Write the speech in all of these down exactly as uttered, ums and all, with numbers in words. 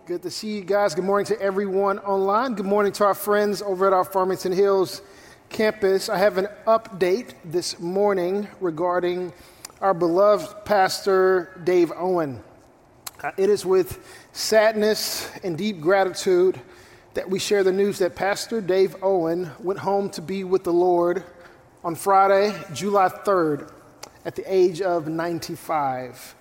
Good to see you guys. Good morning to everyone online. Good morning to our friends over at our Farmington Hills campus. I have an update this morning regarding our beloved pastor, Dave Owen. Uh, it is with sadness and deep gratitude that we share the news that Pastor Dave Owen went home to be with the Lord on Friday, July third, at the age of ninety-five.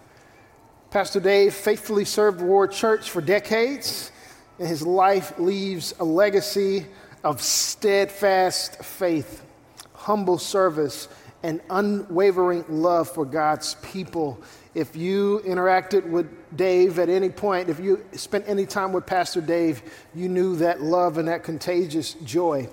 Pastor Dave faithfully served Ward Church for decades, and his life leaves a legacy of steadfast faith, humble service, and unwavering love for God's people. If you interacted with Dave at any point, if you spent any time with Pastor Dave, you knew that love and that contagious joy.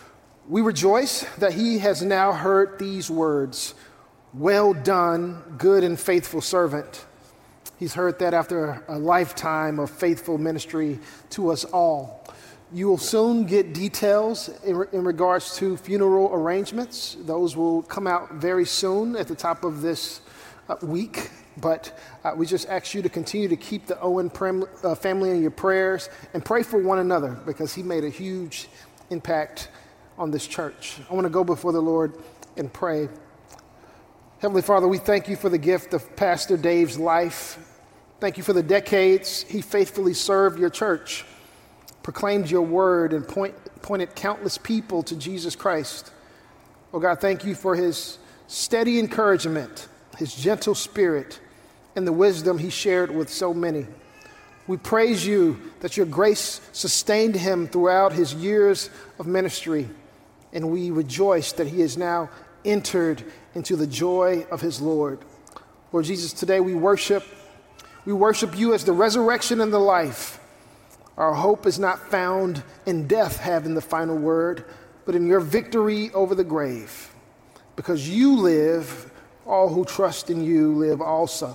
We rejoice that he has now heard these words, "Well done, good and faithful servant." He's heard that after a lifetime of faithful ministry to us all. You will soon get details in, re- in regards to funeral arrangements. Those will come out very soon at the top of this uh, week. But uh, we just ask you to continue to keep the Owen prem- uh, family in your prayers and pray for one another because he made a huge impact on this church. I want to go before the Lord and pray. Heavenly Father, we thank you for the gift of Pastor Dave's life. Thank you for the decades he faithfully served your church, proclaimed your word, and point, pointed countless people to Jesus Christ. Oh God, thank you for his steady encouragement, his gentle spirit, and the wisdom he shared with so many. We praise you that your grace sustained him throughout his years of ministry, and we rejoice that he has now entered into the joy of his Lord. Lord Jesus, today we worship We worship you as the resurrection and the life. Our hope is not found in death having the final word, but in your victory over the grave. Because you live, all who trust in you live also.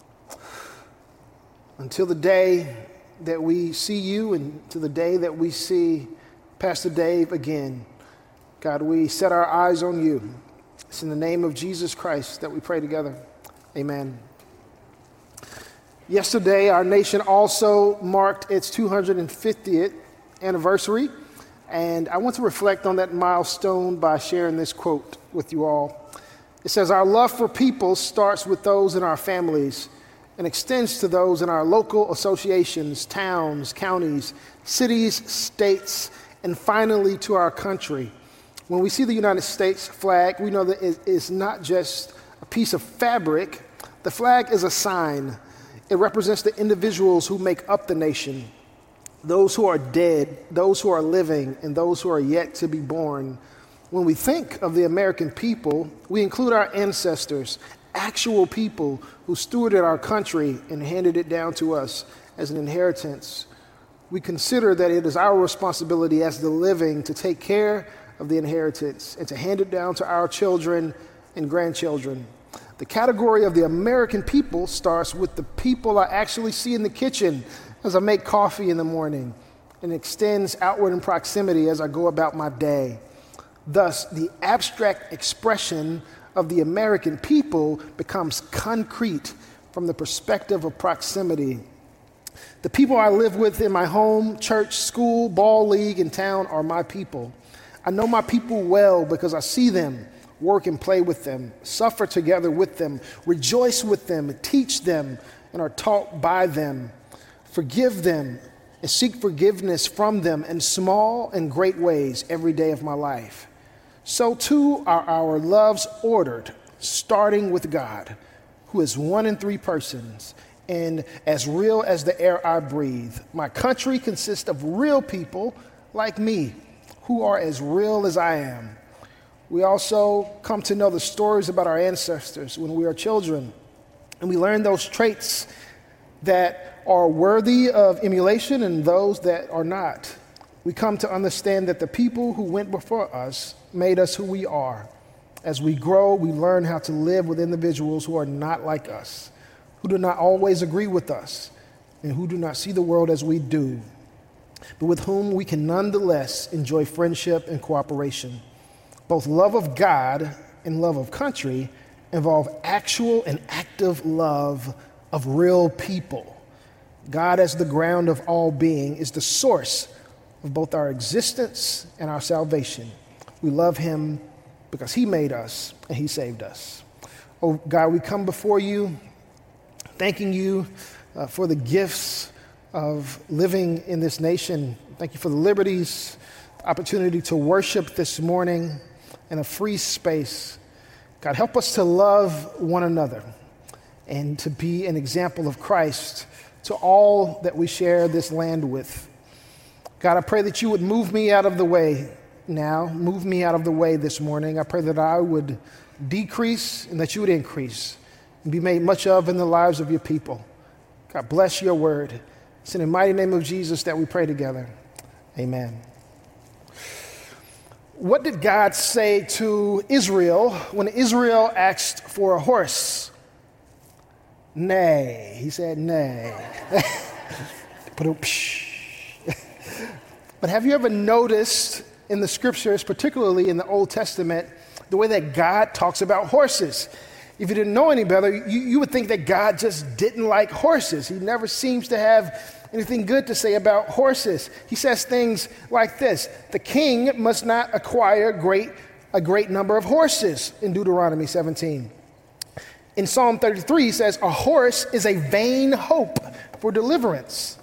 Until the day that we see you and to the day that we see Pastor Dave again, God, we set our eyes on you. It's in the name of Jesus Christ that we pray together. Amen. Yesterday, our nation also marked its two hundred fiftieth anniversary, and I want to reflect on that milestone by sharing this quote with you all. It says, "Our love for people starts with those in our families and extends to those in our local associations, towns, counties, cities, states, and finally to our country. When we see the United States flag, we know that it is not just a piece of fabric. The flag is a sign. It represents the individuals who make up the nation, those who are dead, those who are living, and those who are yet to be born. When we think of the American people, we include our ancestors, actual people who stewarded our country and handed it down to us as an inheritance. We consider that it is our responsibility as the living to take care of the inheritance and to hand it down to our children and grandchildren. The category of the American people starts with the people I actually see in the kitchen as I make coffee in the morning and extends outward in proximity as I go about my day. Thus, the abstract expression of the American people becomes concrete from the perspective of proximity. The people I live with in my home, church, school, ball league, and town are my people. I know my people well because I see them, work and play with them, suffer together with them, rejoice with them, teach them, and are taught by them, forgive them, and seek forgiveness from them in small and great ways every day of my life. So too are our loves ordered, starting with God, who is one in three persons, and as real as the air I breathe. My country consists of real people like me, who are as real as I am. We also come to know the stories about our ancestors when we are children, and we learn those traits that are worthy of emulation and those that are not. We come to understand that the people who went before us made us who we are. As we grow, we learn how to live with individuals who are not like us, who do not always agree with us, and who do not see the world as we do, but with whom we can nonetheless enjoy friendship and cooperation. Both love of God and love of country involve actual and active love of real people. God, as the ground of all being, is the source of both our existence and our salvation. We love him because he made us and he saved us. Oh, God, we come before you, thanking you uh, for the gifts of living in this nation. Thank you for the liberties, the opportunity to worship this morning in a free space. God, help us to love one another and to be an example of Christ to all that we share this land with. God, I pray that you would move me out of the way now, move me out of the way this morning. I pray that I would decrease and that you would increase and be made much of in the lives of your people. God, bless your word. It's in the mighty name of Jesus that we pray together. Amen. What did God say to Israel when Israel asked for a horse? Nay. He said, nay. But have you ever noticed in the scriptures, particularly in the Old Testament, the way that God talks about horses? If you didn't know any better, you, you would think that God just didn't like horses. He never seems to have anything good to say about horses. He says things like this: the king must not acquire great, a great number of horses in Deuteronomy seventeen. In Psalm thirty-three, he says, a horse is a vain hope for deliverance.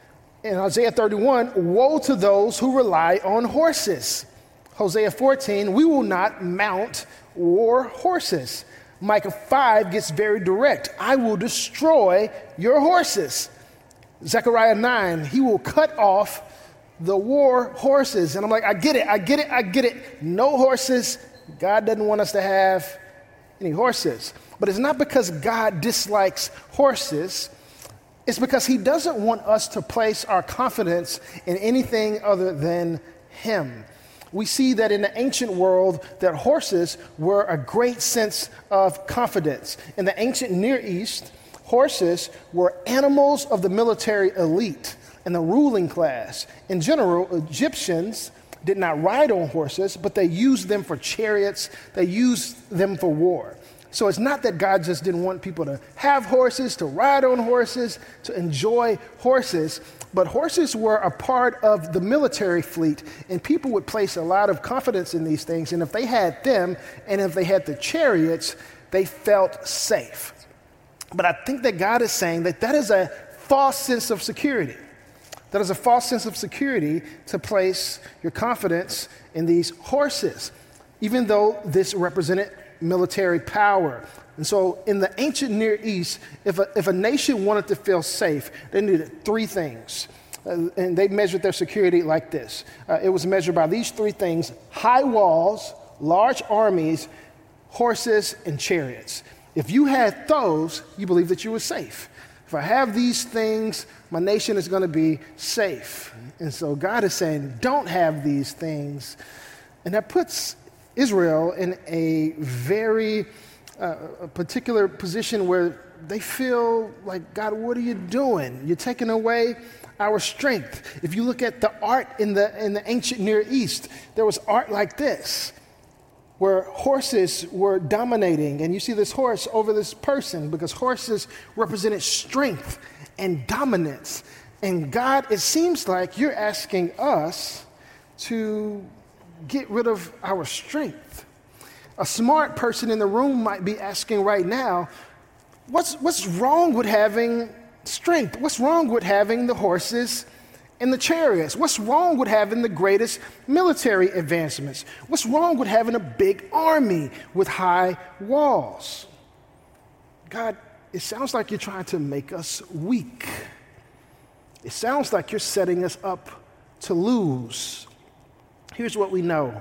In Isaiah thirty-one, woe to those who rely on horses. Hosea fourteen, we will not mount war horses. Micah five gets very direct. I will destroy your horses. Zechariah nine, he will cut off the war horses. And I'm like, I get it, I get it, I get it. No horses. God doesn't want us to have any horses. But it's not because God dislikes horses. It's because he doesn't want us to place our confidence in anything other than him. We see that in the ancient world that horses were a great sense of confidence. In the ancient Near East, horses were animals of the military elite and the ruling class. In general, Egyptians did not ride on horses, but they used them for chariots. They used them for war. So it's not that God just didn't want people to have horses, to ride on horses, to enjoy horses, but horses were a part of the military fleet, and people would place a lot of confidence in these things. And if they had them, and if they had the chariots, they felt safe. But I think that God is saying that that is a false sense of security. That is a false sense of security to place your confidence in these horses, even though this represented military power. And so in the ancient Near East, if a, if a nation wanted to feel safe, they needed three things. Uh, and they measured their security like this. Uh, it was measured by these three things: high walls, large armies, horses, and chariots. If you had those, you believed that you were safe. If I have these things, my nation is going to be safe. And so God is saying, don't have these things. And that puts Israel in a very uh, a particular position where they feel like, God, what are you doing? You're taking away our strength. If you look at the art in the in the ancient Near East, there was art like this, where horses were dominating, and you see this horse over this person because horses represented strength and dominance. And God, it seems like you're asking us to get rid of our strength. A smart person in the room might be asking right now, what's, what's wrong with having strength? What's wrong with having the horses and the chariots? What's wrong with having the greatest military advancements? What's wrong with having a big army with high walls? God, it sounds like you're trying to make us weak. It sounds like you're setting us up to lose. Here's what we know.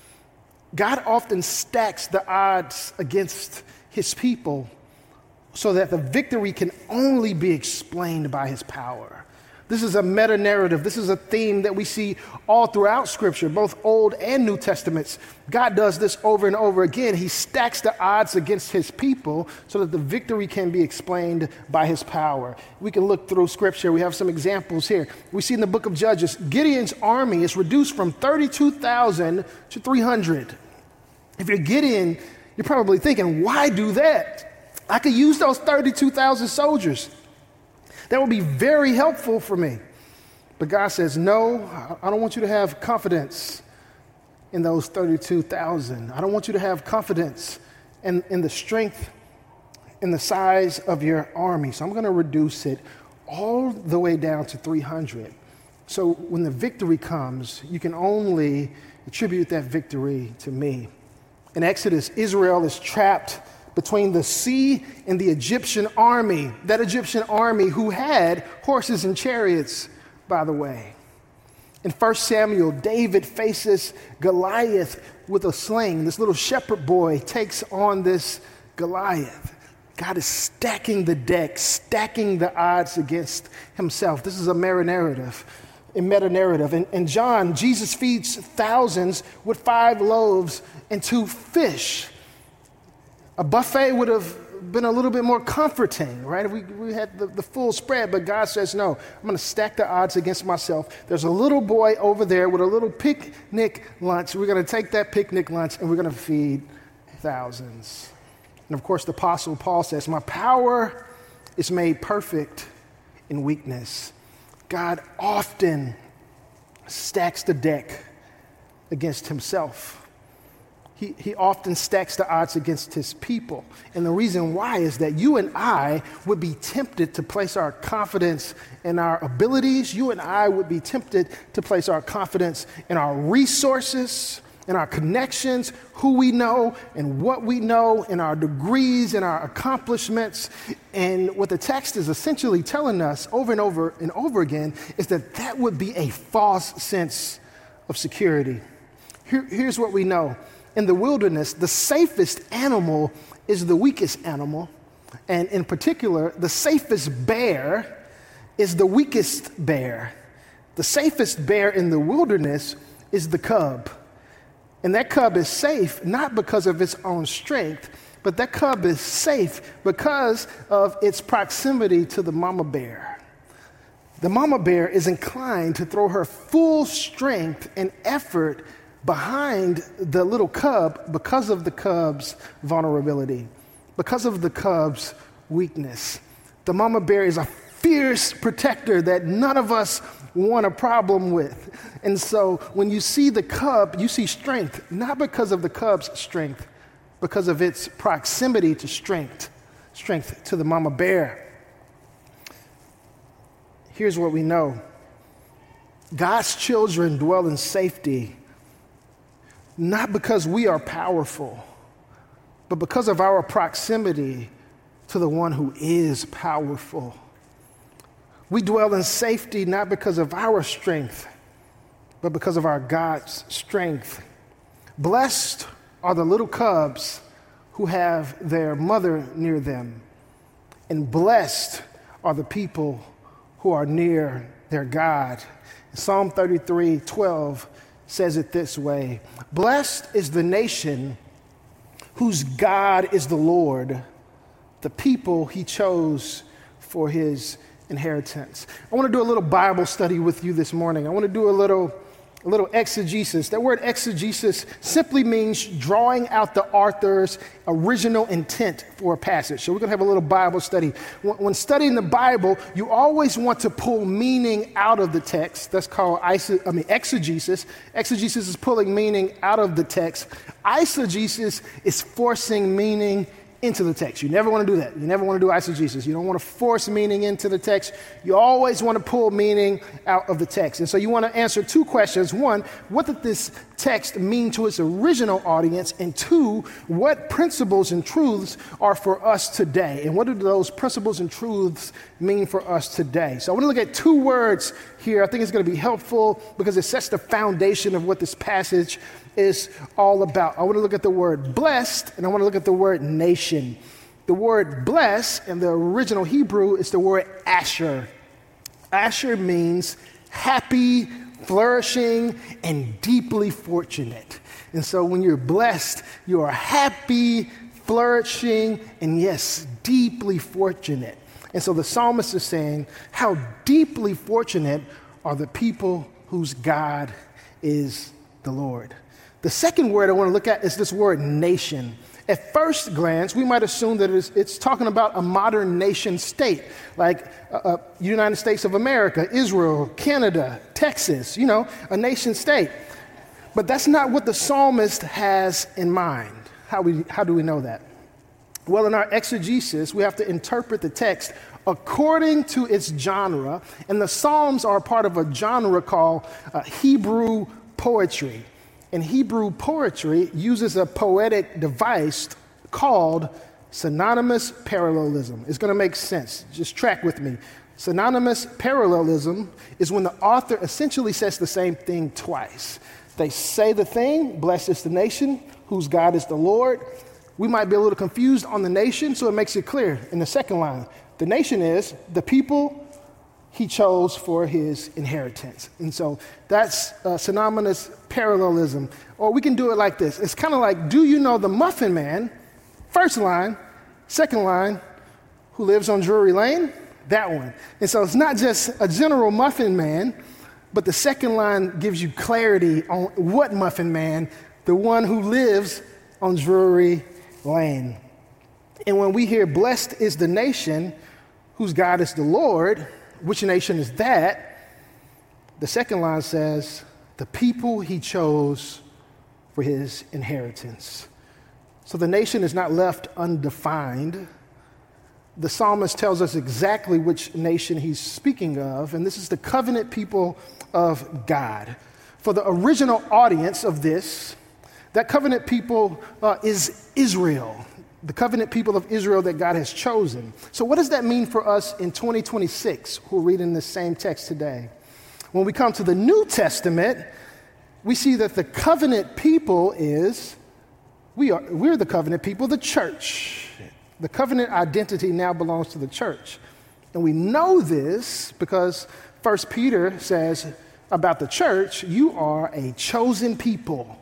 God often stacks the odds against his people so that the victory can only be explained by his power. This is a meta-narrative. This is a theme that we see all throughout Scripture, both Old and New Testaments. God does this over and over again. He stacks the odds against his people so that the victory can be explained by his power. We can look through Scripture. We have some examples here. We see in the book of Judges, Gideon's army is reduced from thirty-two thousand to three hundred. If you're Gideon, you're probably thinking, why do that? I could use those thirty-two thousand soldiers. That would be very helpful for me. But God says, no, I don't want you to have confidence in those thirty-two thousand. I don't want you to have confidence in, in the strength and the size of your army. So I'm going to reduce it all the way down to three hundred. So when the victory comes, you can only attribute that victory to me. In Exodus, Israel is trapped between the sea and the Egyptian army, that Egyptian army who had horses and chariots, by the way. In First Samuel, David faces Goliath with a sling. This little shepherd boy takes on this Goliath. God is stacking the deck, stacking the odds against himself. This is a meta-narrative, a meta-narrative. In, in John, Jesus feeds thousands with five loaves and two fish. A buffet would have been a little bit more comforting, right? If we, we had the, the full spread, but God says, no, I'm going to stack the odds against myself. There's a little boy over there with a little picnic lunch. We're going to take that picnic lunch and we're going to feed thousands. And of course, the Apostle Paul says, my power is made perfect in weakness. God often stacks the deck against himself. He, he often stacks the odds against his people. And the reason why is that you and I would be tempted to place our confidence in our abilities. You and I would be tempted to place our confidence in our resources, in our connections, who we know and what we know, in our degrees and our accomplishments. And what the text is essentially telling us over and over and over again is that that would be a false sense of security. Here, here's what we know. In the wilderness, the safest animal is the weakest animal. And in particular, the safest bear is the weakest bear. The safest bear in the wilderness is the cub. And that cub is safe not because of its own strength, but that cub is safe because of its proximity to the mama bear. The mama bear is inclined to throw her full strength and effort behind the little cub because of the cub's vulnerability, because of the cub's weakness. The mama bear is a fierce protector that none of us want a problem with. And so when you see the cub, you see strength, not because of the cub's strength, because of its proximity to strength, strength to the mama bear. Here's what we know. God's children dwell in safety not because we are powerful, but because of our proximity to the one who is powerful. We dwell in safety not because of our strength, but because of our God's strength. Blessed are the little cubs who have their mother near them, and blessed are the people who are near their God. Psalm thirty-three twelve says it this way: blessed is the nation whose God is the Lord, the people he chose for his inheritance. I want to do a little Bible study with you this morning. I want to do a little, a little exegesis. That word exegesis simply means drawing out the author's original intent for a passage. So we're going to have a little Bible study. When studying the Bible, you always want to pull meaning out of the text. That's called I mean, exegesis. Exegesis is pulling meaning out of the text. Eisegesis is forcing meaning into the text. You never want to do that. You never want to do eisegesis. You don't want to force meaning into the text. You always want to pull meaning out of the text. And so you want to answer two questions. One, what did this text mean to its original audience? And two, what principles and truths are for us today? And what do those principles and truths mean for us today? So I want to look at two words here. I think it's going to be helpful because it sets the foundation of what this passage is all about. I want to look at the word blessed, and I want to look at the word nation. The word blessed in the original Hebrew is the word asher. Asher means happy, flourishing, and deeply fortunate. And so when you're blessed, you are happy, flourishing, and yes, deeply fortunate. And so the psalmist is saying, how deeply fortunate are the people whose God is the Lord. The second word I want to look at is this word nation. At first glance, we might assume that it's, it's talking about a modern nation state, like uh, uh, United States of America, Israel, Canada, Texas, you know, a nation state. But that's not what the psalmist has in mind. How, we, how do we know that? Well, in our exegesis, we have to interpret the text according to its genre, and the Psalms are part of a genre called uh, Hebrew poetry. And Hebrew poetry uses a poetic device called synonymous parallelism. It's going to make sense. Just track with me. Synonymous parallelism is when the author essentially says the same thing twice. They say the thing, blessed is the nation, whose God is the Lord. We might be a little confused on the nation, so it makes it clear in the second line. The nation is the people he chose for his inheritance. And so that's uh, synonymous parallelism. Or we can do it like this. It's kind of like, do you know the Muffin Man? First line, second line, who lives on Drury Lane? That one. And so it's not just a general Muffin Man, but the second line gives you clarity on what Muffin Man, the one who lives on Drury Lane. And when we hear blessed is the nation whose God is the Lord, which nation is that? The second line says, the people he chose for his inheritance. So the nation is not left undefined. The psalmist tells us exactly which nation he's speaking of, and this is the covenant people of God. For the original audience of this, that covenant people uh, is Israel, the covenant people of Israel that God has chosen. So what does that mean for us in twenty twenty-six, who are reading the same text today? When we come to the New Testament, we see that the covenant people is, we are, we're the covenant people, the church. The covenant identity now belongs to the church. And we know this because First Peter says about the church, you are a chosen people,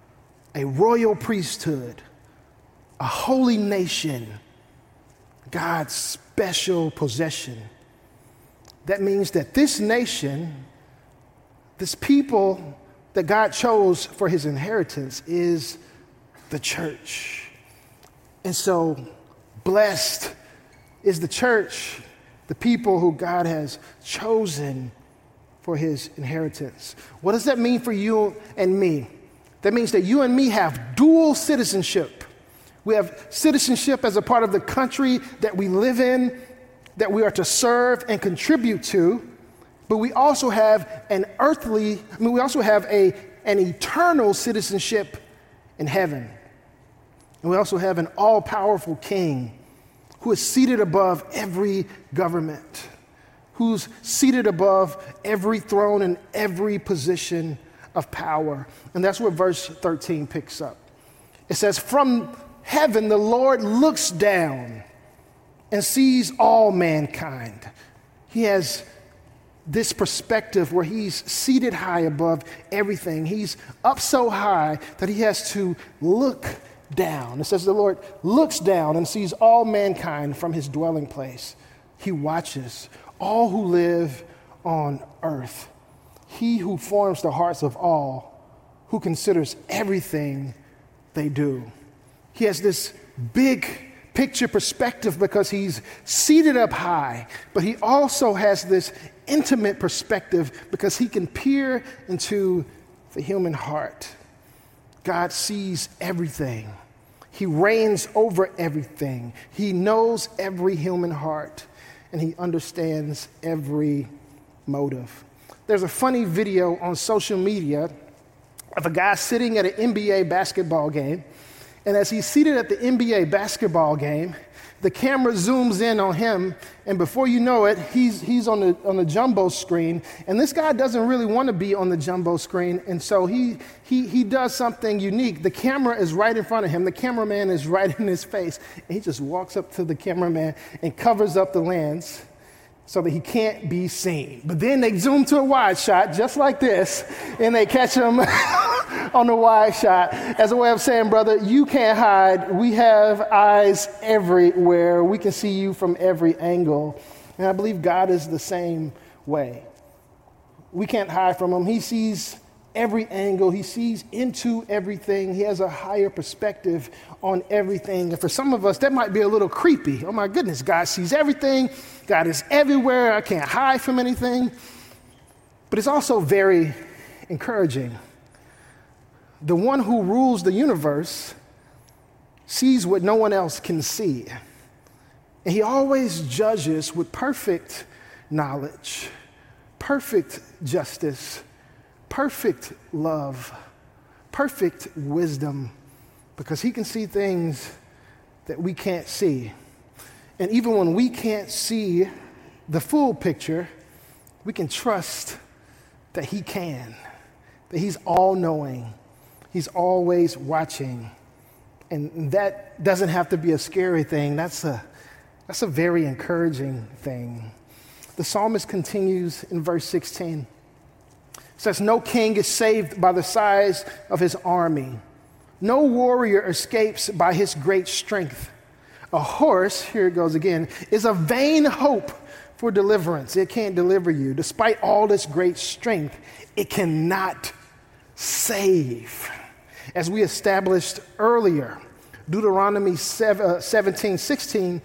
a royal priesthood, a holy nation, God's special possession. That means that this nation, this people that God chose for his inheritance is the church. And so blessed is the church, the people who God has chosen for his inheritance. What does that mean for you and me? That means that you and me have dual citizenship. We have citizenship as a part of the country that we live in, that we are to serve and contribute to, but we also have an earthly, I mean, we also have a, an eternal citizenship in heaven. And we also have an all-powerful king who is seated above every government, who's seated above every throne and every position of power. And that's what verse thirteen picks up. It says, from heaven, the Lord looks down and sees all mankind. He has this perspective where he's seated high above everything. He's up so high that he has to look down. It says the Lord looks down and sees all mankind from his dwelling place. He watches all who live on earth. He who forms the hearts of all, who considers everything they do. He has this big picture perspective because he's seated up high, but he also has this intimate perspective because he can peer into the human heart. God sees everything. He reigns over everything. He knows every human heart, and he understands every motive. There's a funny video on social media of a guy sitting at an N B A basketball game. And as he's seated at the N B A basketball game, the camera zooms in on him, and before you know it, he's he's on the on the jumbo screen. And this guy doesn't really want to be on the jumbo screen, and so he he he does something unique. The camera is right in front of him. The cameraman is right in his face, and he just walks up to the cameraman and covers up the lens so that he can't be seen. But then they zoom to a wide shot, just like this, and they catch him on the wide shot as a way of saying, brother, you can't hide. We have eyes everywhere. We can see you from every angle. And I believe God is the same way. We can't hide from him. He sees every angle. He sees into everything. He has a higher perspective on everything. And for some of us, that might be a little creepy. Oh my goodness, God sees everything. God is everywhere. I can't hide from anything. But it's also very encouraging. The one who rules the universe sees what no one else can see. And he always judges with perfect knowledge, perfect justice, perfect love, perfect wisdom, because he can see things that we can't see. And even when we can't see the full picture, we can trust that he can, that he's all-knowing, he's always watching. And that doesn't have to be a scary thing. That's a, that's a very encouraging thing. The psalmist continues in verse sixteen. It says, no king is saved by the size of his army. No warrior escapes by his great strength. A horse, here it goes again, is a vain hope for deliverance. It can't deliver you. Despite all its great strength, it cannot save. As we established earlier, Deuteronomy seventeen sixteen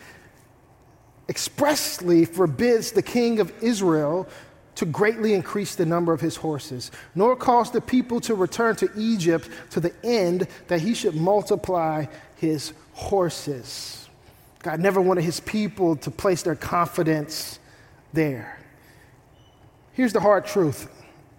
expressly forbids the king of Israel to greatly increase the number of his horses, nor cause the people to return to Egypt to the end that he should multiply his horses. God never wanted his people to place their confidence there. Here's the hard truth.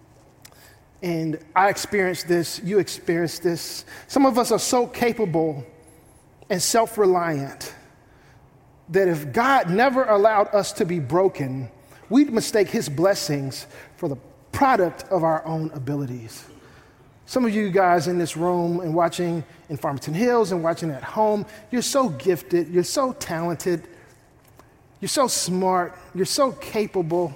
And I experienced this, you experienced this. Some of us are so capable and self-reliant that if God never allowed us to be broken, we'd mistake his blessings for the product of our own abilities. Some of you guys in this room and watching in Farmington Hills and watching at home, you're so gifted, you're so talented, you're so smart, you're so capable.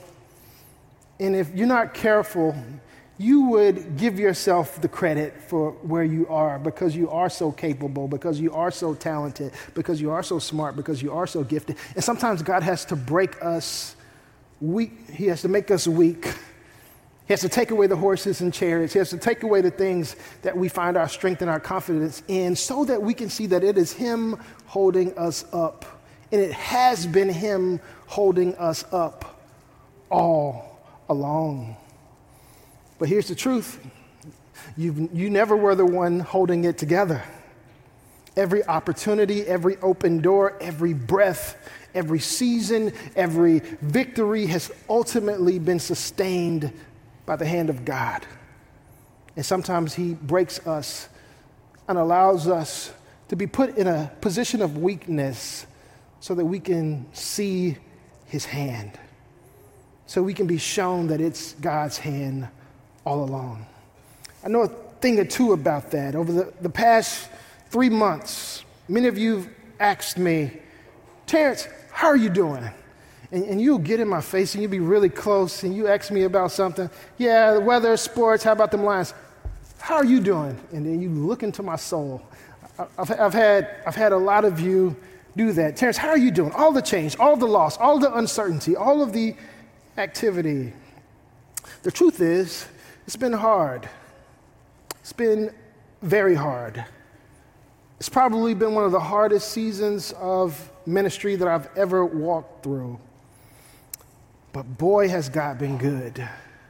And if you're not careful, you would give yourself the credit for where you are because you are so capable, because you are so talented, because you are so smart, because you are so gifted. And sometimes God has to break us weak. He has to make us weak. He has to take away the horses and chariots. He has to take away the things that we find our strength and our confidence in so that we can see that it is him holding us up. And it has been him holding us up all along. But here's the truth. You you never were the one holding it together. Every opportunity, every open door, every breath, every season, every victory has ultimately been sustained by the hand of God. And sometimes he breaks us and allows us to be put in a position of weakness so that we can see his hand, so we can be shown that it's God's hand all along. I know a thing or two about that. Over the, the past three months, many of you have asked me, Terrence, how are you doing? And, and you'll get in my face and you'll be really close and you ask me about something. Yeah, the weather, sports, how about them Lions? How are you doing? And then you look into my soul. I've, I've, had, I've had a lot of you do that. Terrence, how are you doing? All the change, all the loss, all the uncertainty, all of the activity. The truth is, it's been hard. It's been very hard. It's probably been one of the hardest seasons of ministry that I've ever walked through. But boy, has God been good.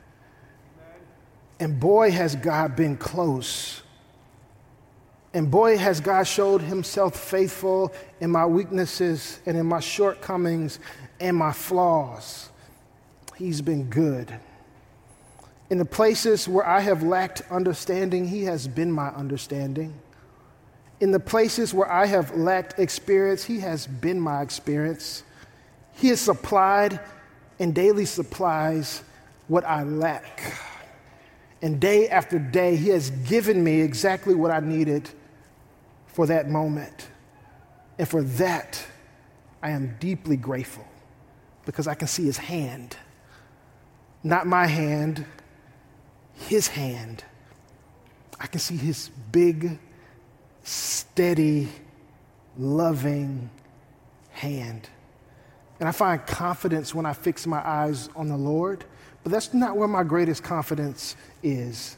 And boy, has God been close. And boy, has God showed himself faithful in my weaknesses and in my shortcomings and my flaws. He's been good. In the places where I have lacked understanding, he has been my understanding. In the places where I have lacked experience, he has been my experience. He has supplied and daily supplies what I lack. And day after day, he has given me exactly what I needed for that moment. And for that, I am deeply grateful because I can see his hand. Not my hand, his hand. I can see his big, steady, loving hand. And I find confidence when I fix my eyes on the Lord, but that's not where my greatest confidence is.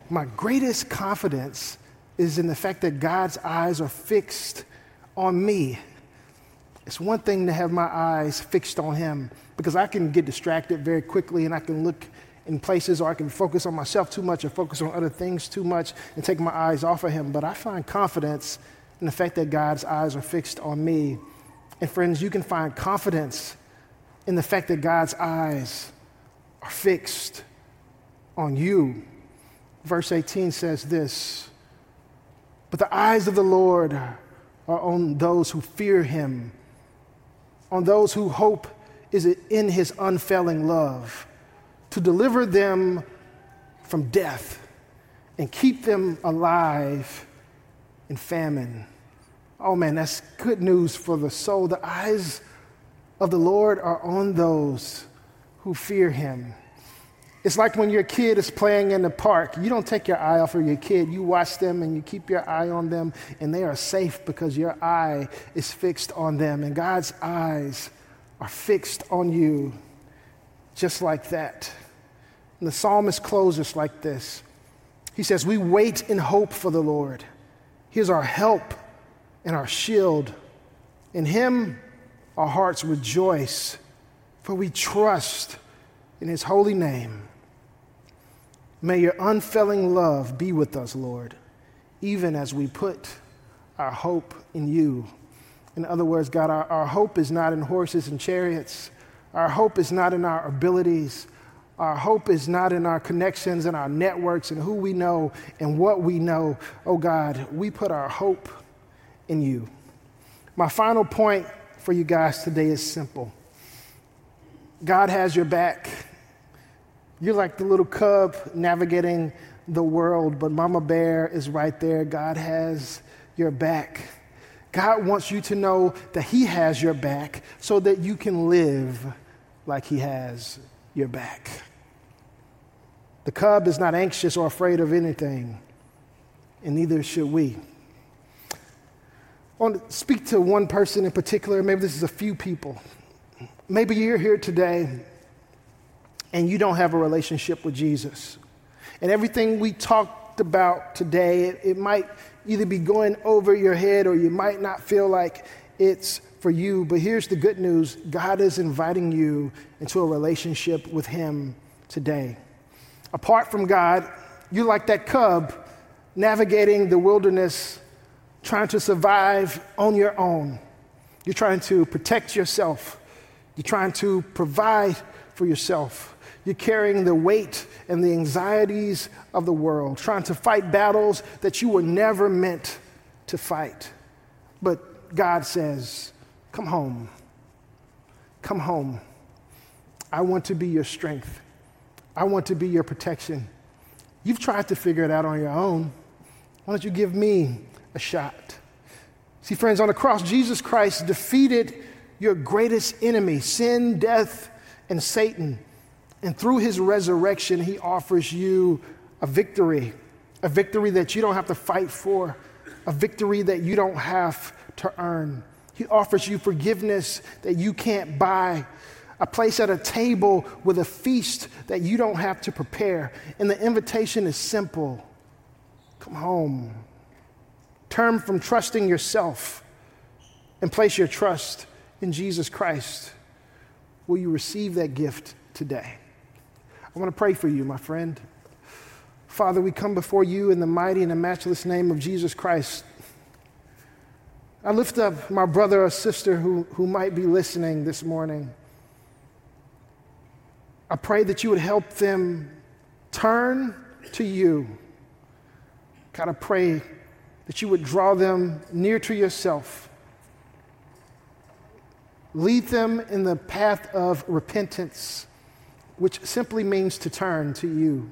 My greatest confidence is in the fact that God's eyes are fixed on me. It's one thing to have my eyes fixed on him, because I can get distracted very quickly and I can look in places, or I can focus on myself too much or focus on other things too much and take my eyes off of him. But I find confidence in the fact that God's eyes are fixed on me. And friends, you can find confidence in the fact that God's eyes are fixed on you. Verse eighteen says this, but the eyes of the Lord are on those who fear him, on those who hope is in his unfailing love, to deliver them from death and keep them alive in famine. Oh man, that's good news for the soul. The eyes of the Lord are on those who fear him. It's like when your kid is playing in the park. You don't take your eye off of your kid. You watch them and you keep your eye on them, and they are safe because your eye is fixed on them. And God's eyes are fixed on you just like that. And the psalmist closes like this. He says, we wait in hope for the Lord. He is our help and our shield. In him our hearts rejoice, for we trust in his holy name. May your unfailing love be with us, Lord, even as we put our hope in you. In other words, God, our, our hope is not in horses and chariots. Our hope is not in our abilities. Our hope is not in our connections and our networks and who we know and what we know. Oh God, we put our hope in you. My final point for you guys today is simple. God has your back. You're like the little cub navigating the world, but Mama Bear is right there. God has your back. God wants you to know that he has your back so that you can live like he has your back. The cub is not anxious or afraid of anything, and neither should we. I want to speak to one person in particular. Maybe this is a few people. Maybe you're here today and you don't have a relationship with Jesus. And everything we talked about today, it, it might either be going over your head or you might not feel like it's for you. But here's the good news. God is inviting you into a relationship with him today. Apart from God, you're like that cub navigating the wilderness, trying to survive on your own. You're trying to protect yourself. You're trying to provide for yourself. You're carrying the weight and the anxieties of the world, trying to fight battles that you were never meant to fight. But God says, come home. Come home. I want to be your strength. I want to be your protection. You've tried to figure it out on your own. Why don't you give me a shot? See, friends, on the cross, Jesus Christ defeated your greatest enemy, sin, death, and Satan. And through his resurrection, he offers you a victory, a victory that you don't have to fight for, a victory that you don't have to earn. He offers you forgiveness that you can't buy, a place at a table with a feast that you don't have to prepare. And the invitation is simple. Come home. Turn from trusting yourself and place your trust in Jesus Christ. Will you receive that gift today? I want to pray for you, my friend. Father, we come before you in the mighty and the matchless name of Jesus Christ. I lift up my brother or sister who, who might be listening this morning. I pray that you would help them turn to you. God, I pray that you would draw them near to yourself. Lead them in the path of repentance, which simply means to turn to you.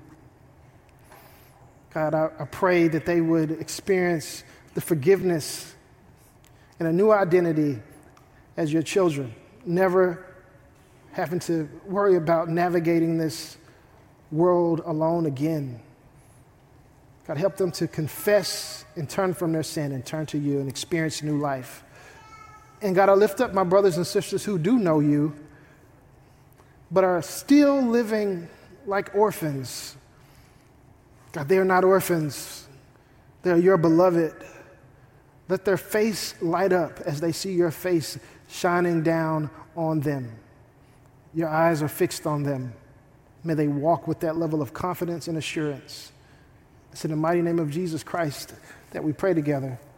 God, I, I pray that they would experience the forgiveness and a new identity as your children, never having to worry about navigating this world alone again. God, help them to confess and turn from their sin and turn to you and experience new life. And God, I lift up my brothers and sisters who do know you, but are still living like orphans. God, they are not orphans. They are your beloved. Let their face light up as they see your face shining down on them. Your eyes are fixed on them. May they walk with that level of confidence and assurance. It's in the mighty name of Jesus Christ that we pray together.